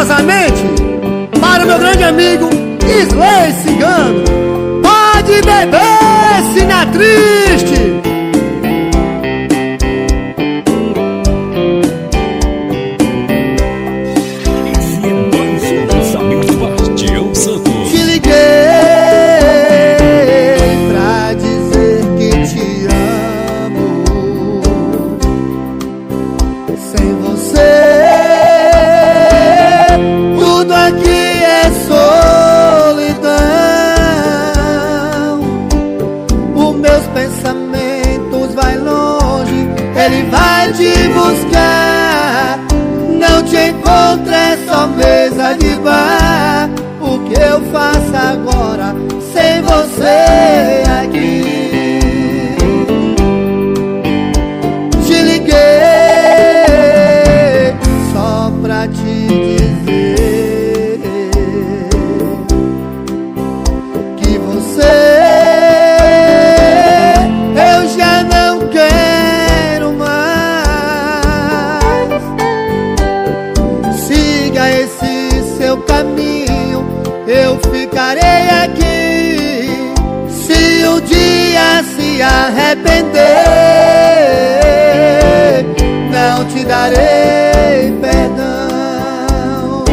carinhosamente para o meu grande amigo Isley Cigano. Pode beber se na triste. Esse é mais um lançamento Bastião Santos. Te liguei pra dizer que te amo. Sem você tudo aqui é solidão. Os meus pensamentos vai longe, ele vai te buscar. Não te encontro, é só mesa de bar. O que eu faço agora sem você aqui? Te liguei só pra te dizer que você eu já não quero mais. Siga esse seu caminho, eu ficarei aqui. Se um dia se arrepender, não te darei perdão.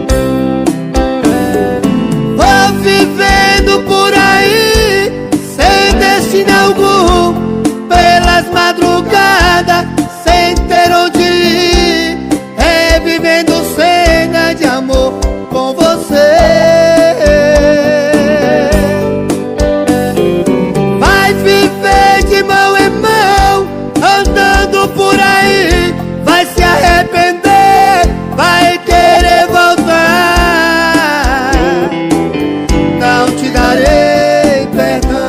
Vou vivendo por aí, sem destino algum, pelas madrugadas, sem ter onde ir, revivendo cena de amor com você. Vai viver de mão em mão, andando por aí, vai se arrepender, vai querer voltar. Não te darei perdão.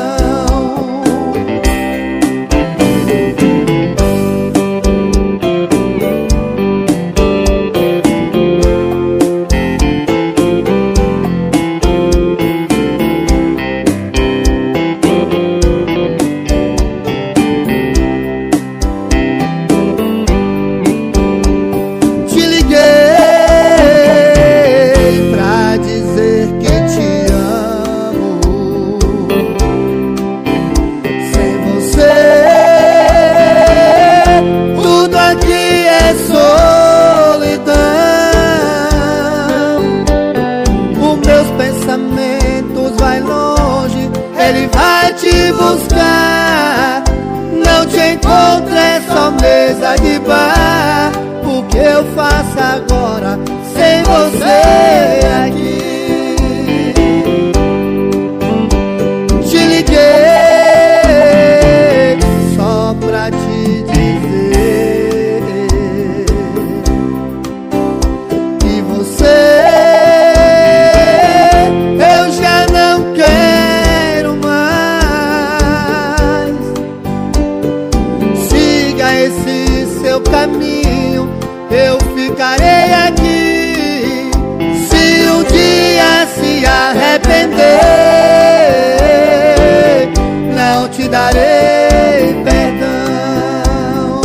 Te liguei pra dizer que te amo. Sem você tudo aqui é solidão. Os meus pensamentos vai longe, ele vai te buscar. Não te encontro, é só mesa de bar. O que eu faço agora sem você aqui? Te liguei só pra te dizer que você eu já não quero mais. Siga esse seu caminho, eu ficarei aqui. Se um dia se arrepender, não te darei perdão.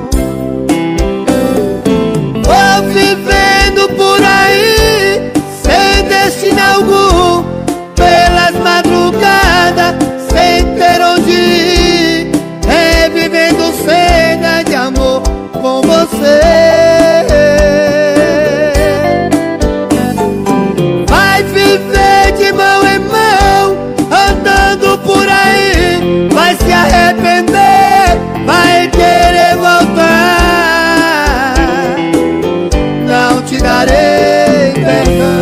Vou vivendo por aí, sem destino algum, pelas madrugadas, sem ter onde ir, revivendo cena de amor com você. Vai viver de mão em mão, andando por aí, vai se arrepender, vai querer voltar. Não te darei perdão.